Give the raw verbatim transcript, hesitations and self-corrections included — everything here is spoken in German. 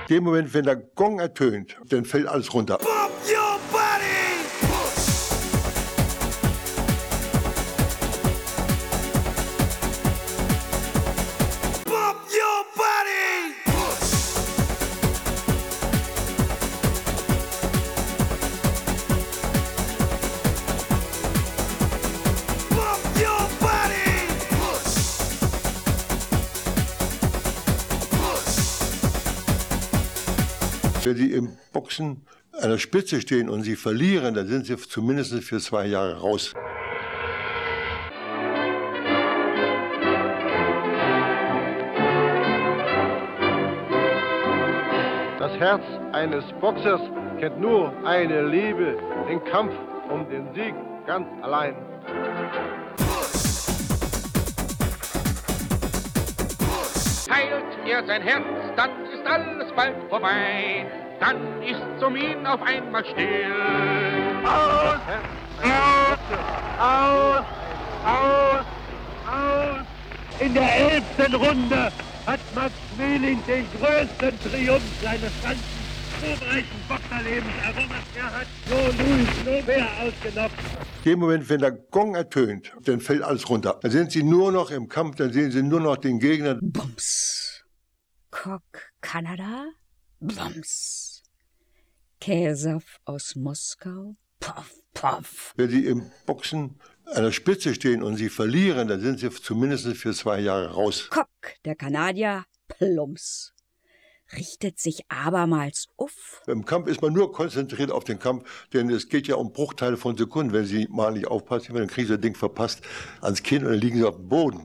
Dem Moment, wenn der Gong ertönt, dann fällt alles runter. Pump your body! Pump your body! Pump your body! Wenn Sie im Boxen an der Spitze stehen und Sie verlieren, dann sind Sie zumindest für zwei Jahre raus. Das Herz eines Boxers kennt nur eine Liebe, den Kampf um den Sieg ganz allein. Heilt er sein Herz, dann ist alles bald vorbei. Dann ist's um ihn auf einmal still. Aus! Aus! Aus! Aus! Aus! In der elften Runde hat Max Schmeling den größten Triumph seines ganzen ruhmreichen Boxerlebens errungen. Er hat Joe Louis Nobel ausgenockt. Dem Moment, wenn der Gong ertönt, dann fällt alles runter. Dann sind Sie nur noch im Kampf, dann sehen Sie nur noch den Gegner. Bums. Cock Kanada. Bums. Käsev aus Moskau. Puff, puff. Wenn Sie im Boxen an der Spitze stehen und Sie verlieren, dann sind Sie zumindest für zwei Jahre raus. Cock, der Kanadier, plumps. Richtet sich abermals auf. Im Kampf ist man nur konzentriert auf den Kampf, denn es geht ja um Bruchteile von Sekunden. Wenn Sie mal nicht aufpassen, dann kriegen Sie das Ding verpasst ans Kinn und dann liegen Sie auf dem Boden.